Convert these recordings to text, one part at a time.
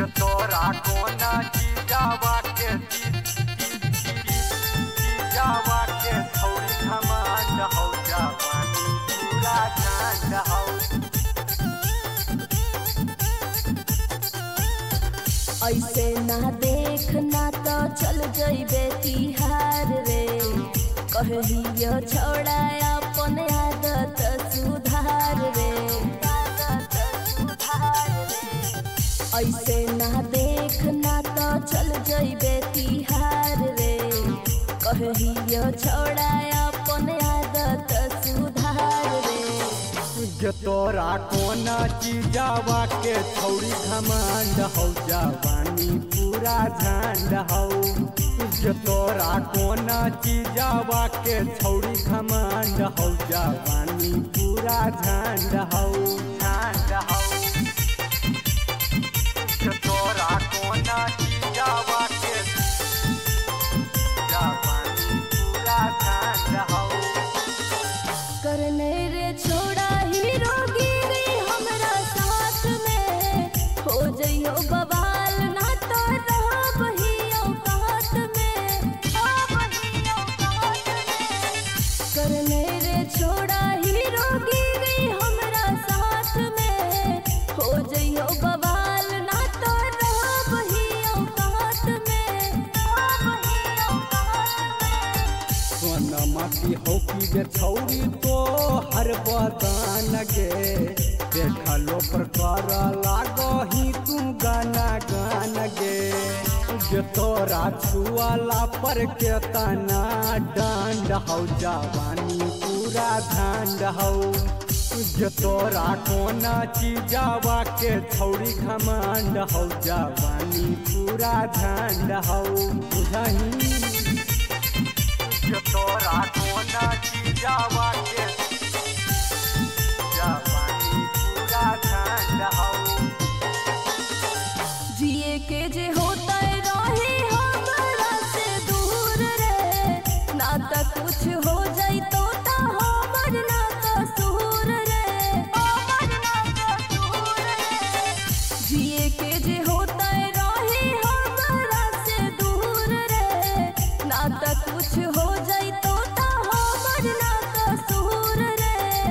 तोरा कोना जीजावा के थोड़ी घमंड हो जवानी पूरा झंड हो। ऐसे ना देखना तो चल जइबे तिहार रे, कहियो छोड़ा अपन आदत सुधार रे। ऐसे ना देखना तो चल जइबे तिहार रे, कहियो छोड़ा अपन आदत सुधार रे। तोरा कोना जीजावा के थोड़ी घमंड हो जवानी पूरा झंड हो। तोरा कोना जीजावा के थोड़ी घमंड हो जवानी पूरा झंड हो झंड हो। तोरा कोना जीजावा के जवानी पूरा झंड हो। करने रे छोड़ा हीरोगिरी हमरा साथ में, हो जइयो बवाल ना तो रहब ही औकात में। करने रे छोड़ा हीरोगिरी हमरा साथ में, हो जइयो बवाल ना तो रहब ही औकात में। सोनमा की हो की गे छौरी तो हर बदन गे, देखलो पर कर लागो ही तू गाना गान गे। तोरा छुआला पर केतना डांड हो जवानी पूरा झंड हो। तोरा कोना जीजावा के छौरी घमंड हो जवानी पूरा झंड हो बुझही। तोरा कोना जीजावा के जवानी पूरा झंड हो। जिए के जे होता रहे हमरा से दूर रे, ना त कुछ हो जाई तो हमर ना कसूर रे। जिए के जे होता रहे हमरा से दूर रे, ना त कुछ हो जाई तो हमर ना कसूर रे।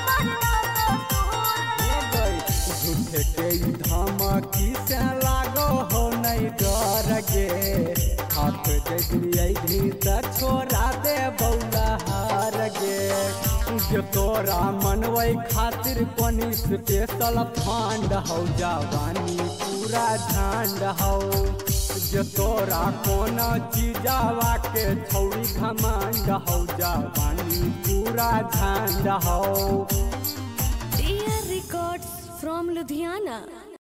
झूठे के धमकी से लागो हो नहीं डर गे, हाथ दे दिलियै त छोड़ा दे बौला हार गे। तोरा मनवै खातिर कोनी स्पेशल फंड हो जवानी पूरा झंड हो। तोरा कोना जीजावा के थोड़ी घमंड हो जवानी पूरा झंड हो। Dear Records from Ludhiana।